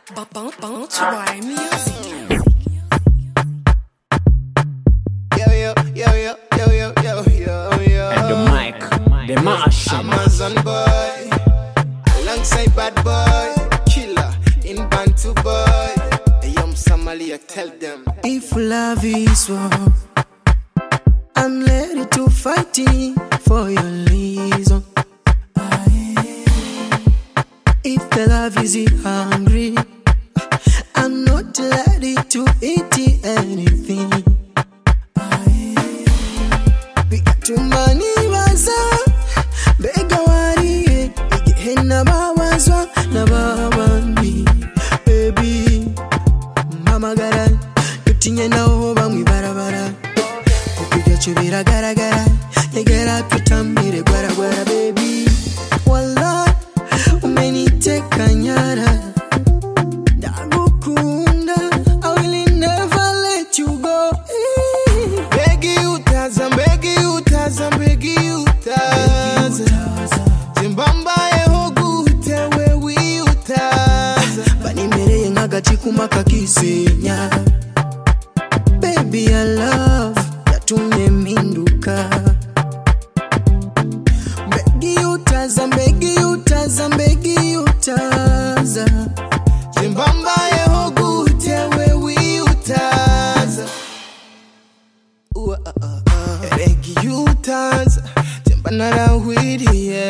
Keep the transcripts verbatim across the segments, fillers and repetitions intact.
Bounce music. Yo, yo, yo, yo, yo, yo, yo, yo, yo. And the mic, the Martian. Amazon boy, alongside bad boy, killer in Bantu boy. Hey, I'm Somalia, tell them. If love is war, I'm ready to fight it for your reason. If the love is hungry, I'm not ready to eat anything. We got too many waza, bega wari, igihe nabawazwa nababandi. Baby, mama gara, yutinye naho bamwe barabara. Kukujya chubira gara gara, yegera tutamire gwara gwara baby. Wallah, umeniteka nyara. Ndagukunda, I will never let you go. Begi utaza, begi utaza, begi utaza. Zimbamba yeho gute wewe utaza. Banimereye nk'agacikuma kakisenya. Baby I love yatumye mpinduka. Begi utaza, begi utaza, begi utaza. Zimbamba yeho gute wewe utaza. Uh, uh, uh, uh. Begi utaza, zemba narahwiriye.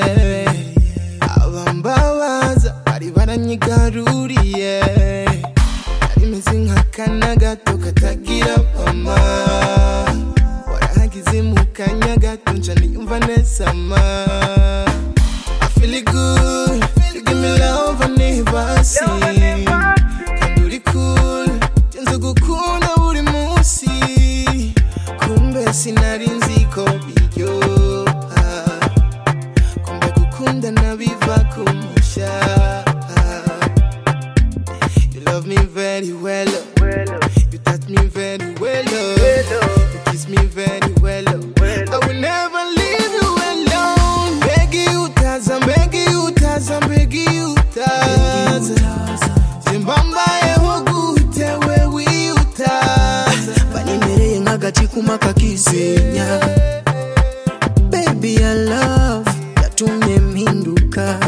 Abambabaza bari baranyigaruriye. Nari meze nk'akana gato katagira mama. Warahagize mu kanya gato nca niyumva neza ma. I feel it good, you give me love I never seen. Kandi uri cool, nzi gukunda buri munsi. Kumbe sinari nzi ko biryoha. Kumbe gukunda nabiva ku musha. You love me very well, you touch me very well, you kiss me very well. I will never leave you alone. Begi utaza, begi utaza, begi utaza. Zimbamba yeho gute wewe utaza. Banimereye nk'agacikuma kakisenya. Baby I love yatumye mpinduka.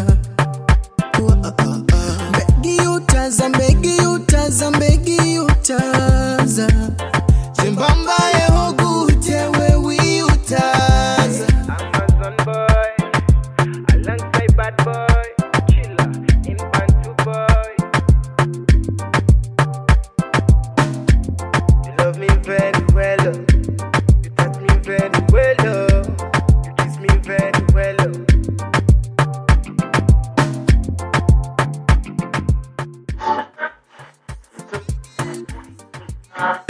Begi utaza, begi utaza, begi utaza. Zimbamba yeho gute wewe utaza. Amazon boy, alongside bad boy, killer in Bantu boy. You love me very well, you touch me very well, you kiss me very well.